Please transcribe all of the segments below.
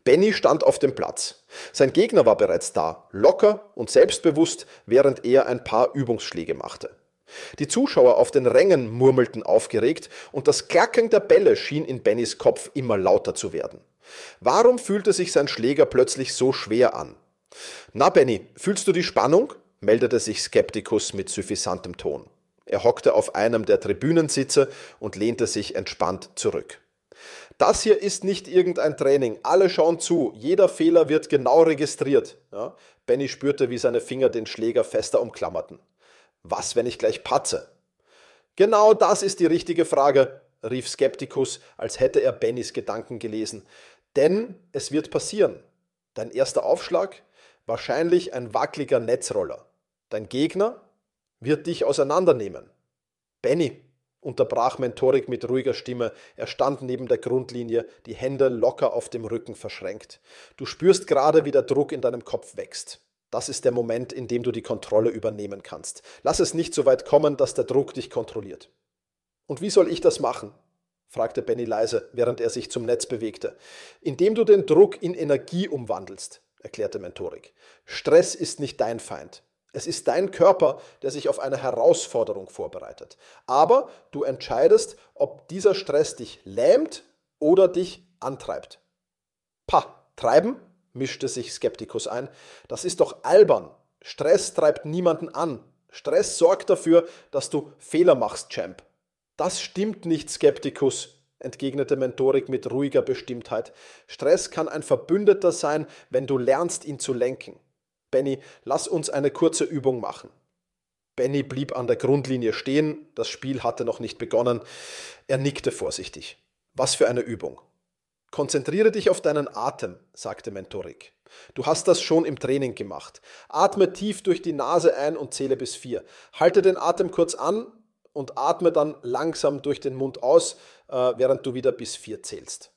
Benny stand auf dem Platz. Sein Gegner war bereits da, locker und selbstbewusst, während er ein paar Übungsschläge machte. Die Zuschauer auf den Rängen murmelten aufgeregt und das Klacken der Bälle schien in Bennys Kopf immer lauter zu werden. Warum fühlte sich sein Schläger plötzlich so schwer an? »Na Benny, fühlst du die Spannung?« meldete sich Skeptikus mit suffisantem Ton. Er hockte auf einem der Tribünensitze und lehnte sich entspannt zurück. »Das hier ist nicht irgendein Training. Alle schauen zu. Jeder Fehler wird genau registriert.« Ja, Benny spürte, wie seine Finger den Schläger fester umklammerten. »Was, wenn ich gleich patze?« »Genau das ist die richtige Frage«, rief Skeptikus, als hätte er Bennys Gedanken gelesen. »Denn es wird passieren. Dein erster Aufschlag? Wahrscheinlich ein wackeliger Netzroller. Dein Gegner wird dich auseinandernehmen.« »Benny«, unterbrach Mentorik mit ruhiger Stimme. Er stand neben der Grundlinie, die Hände locker auf dem Rücken verschränkt. »Du spürst gerade, wie der Druck in deinem Kopf wächst. Das ist der Moment, in dem du die Kontrolle übernehmen kannst. Lass es nicht so weit kommen, dass der Druck dich kontrolliert.« »Und wie soll ich das machen?« fragte Benny leise, während er sich zum Netz bewegte. »Indem du den Druck in Energie umwandelst«, erklärte Mentorik. »Stress ist nicht dein Feind. Es ist dein Körper, der sich auf eine Herausforderung vorbereitet. Aber du entscheidest, ob dieser Stress dich lähmt oder dich antreibt.« »Pah, treiben?«, mischte sich Skeptikus ein. »Das ist doch albern. Stress treibt niemanden an. Stress sorgt dafür, dass du Fehler machst, Champ.« »Das stimmt nicht, Skeptikus«, entgegnete Mentorik mit ruhiger Bestimmtheit. »Stress kann ein Verbündeter sein, wenn du lernst, ihn zu lenken. Benny, lass uns eine kurze Übung machen.« Benny blieb an der Grundlinie stehen, das Spiel hatte noch nicht begonnen. Er nickte vorsichtig. »Was für eine Übung?« »Konzentriere dich auf deinen Atem«, sagte Mentorik. »Du hast das schon im Training gemacht. Atme tief durch die Nase ein und zähle bis 4. Halte den Atem kurz an und atme dann langsam durch den Mund aus, während du wieder bis 4 zählst.«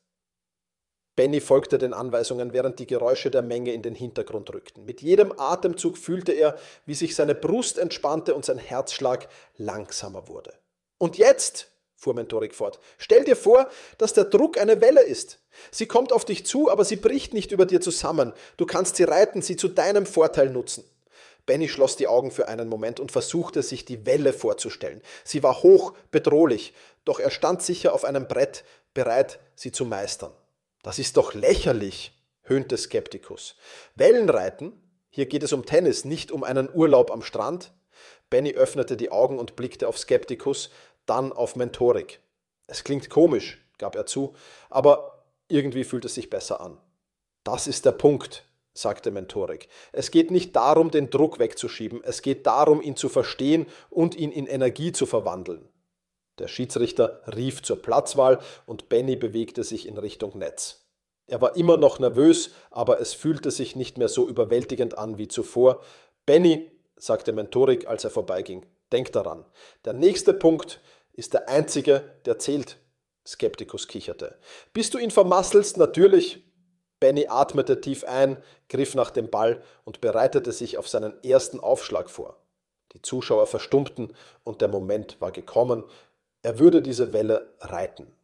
Benny folgte den Anweisungen, während die Geräusche der Menge in den Hintergrund rückten. Mit jedem Atemzug fühlte er, wie sich seine Brust entspannte und sein Herzschlag langsamer wurde. »Und jetzt«, fuhr Mentorik fort, »stell dir vor, dass der Druck eine Welle ist. Sie kommt auf dich zu, aber sie bricht nicht über dir zusammen. Du kannst sie reiten, sie zu deinem Vorteil nutzen.« Benny schloss die Augen für einen Moment und versuchte, sich die Welle vorzustellen. Sie war hoch, bedrohlich, doch er stand sicher auf einem Brett, bereit, sie zu meistern. »Das ist doch lächerlich«, höhnte Skeptikus. »Wellenreiten? Hier geht es um Tennis, nicht um einen Urlaub am Strand.« Benny öffnete die Augen und blickte auf Skeptikus, dann auf Mentorik. »Es klingt komisch«, gab er zu, »aber irgendwie fühlt es sich besser an.« »Das ist der Punkt«, sagte Mentorik. »Es geht nicht darum, den Druck wegzuschieben, es geht darum, ihn zu verstehen und ihn in Energie zu verwandeln.« Der Schiedsrichter rief zur Platzwahl und Benny bewegte sich in Richtung Netz. Er war immer noch nervös, aber es fühlte sich nicht mehr so überwältigend an wie zuvor. »Benny«, sagte Mentorik, als er vorbeiging, »denk daran, der nächste Punkt ist der einzige, der zählt.« Skeptikus kicherte. »Bis du ihn vermasselst, natürlich.« Benny atmete tief ein, griff nach dem Ball und bereitete sich auf seinen ersten Aufschlag vor. Die Zuschauer verstummten und der Moment war gekommen. Er würde diese Welle reiten.